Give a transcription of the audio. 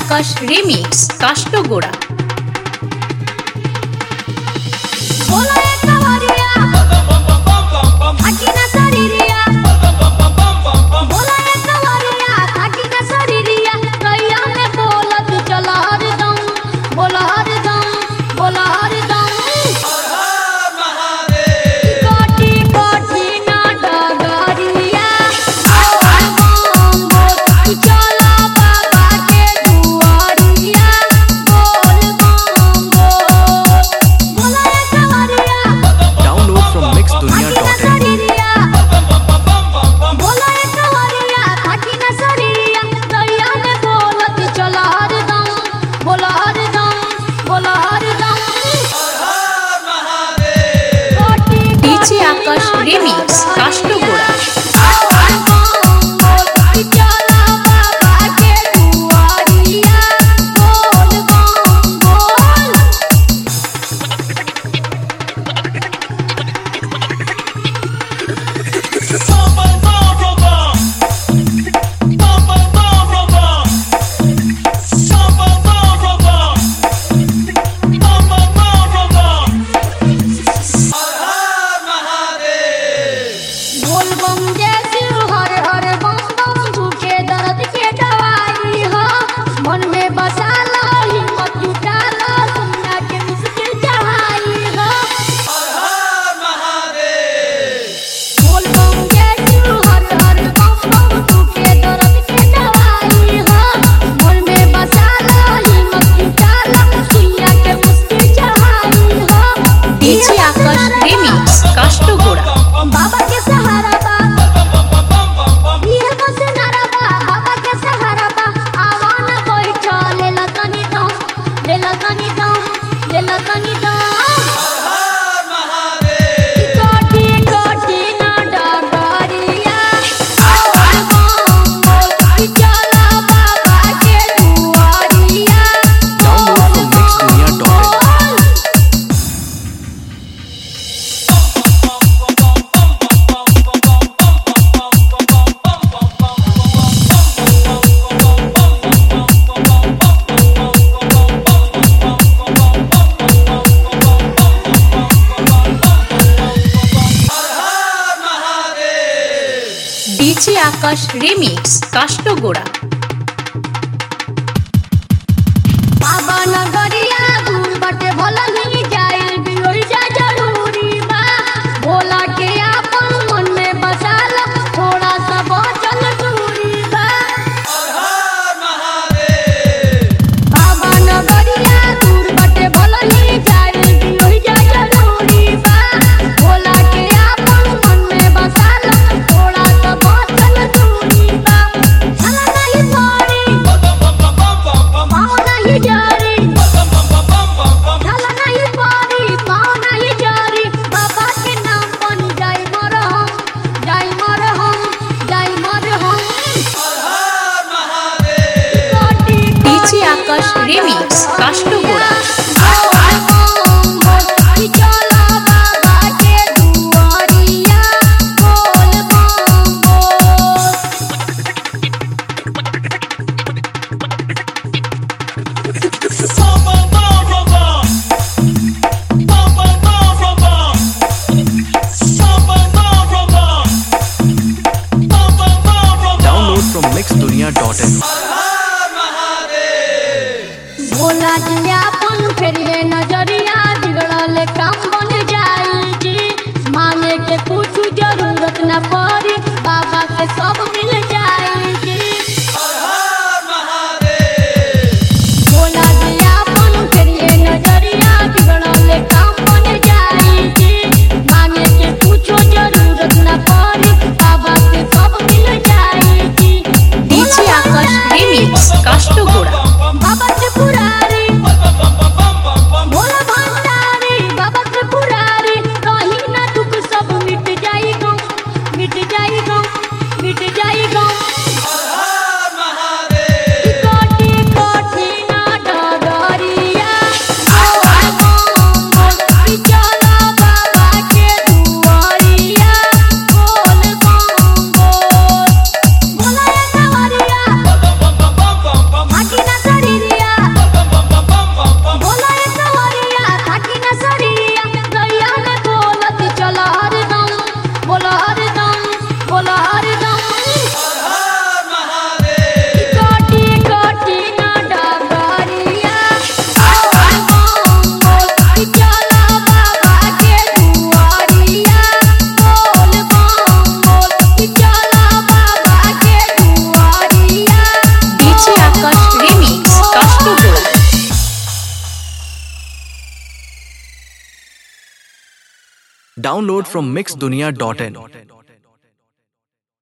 आकाश remix Kashtgoda. Akash remix Kashtgoda. Akash remix Kashtgoda. बाबा के सहारा बा ये बस नारा बा, बाबा के सहारा बा आवाना बैठ ले लगनी दो ले लगनी दो ले लगनी दो। कोटी कोटी ना डगरिया चला बाबा के दुआरिया। DJ Akash remix Kashtgoda. बाबा नगरिया दूर बटे भला नहीं जाए बिलोई जा जरूरी बा। भोला के आपन मन में बसा लो थोड़ा सा बचल दूरी बा। बाबा नगरिया दूर बटे भला नहीं जाए बिलोई जा जरूरी बा। भोला के आपन मन में बसा लो थोड़ा सा बचल दूरी बा। चला नहीं पड़ी पाँव नहीं जारी चला नहीं पड़ी पाँव नहीं जारी। बाबा के नाम बन जाई मरहम जाई मरहम जाई मरहम। DJ Akash remix Kashtgoda. चला बाबा के दुआरिया बोल बम बोल। Download from mixdunia.in। Bhola ji आपन फेरिए नजरिया बिगड़ल काम बन जाई जी। मांगे के कुछ जरूरत न पड़ी बाबा के सब मिल जाई जी। भोला जी आपन फेरिए नजरिया बिगड़ल काम बन जाई जी। मांगे के कुछ जरूरत न पड़ी बाबा के सब मिल जाई जी। DJ Akash remix Kashtgoda. बाबा त्रिपुरारी भोला भंडारी बाबा त्रिपुरारी कहीं ना दुख सब मिट जाई गो मिट जाई गो मिट जाई Download from mixdunia.in.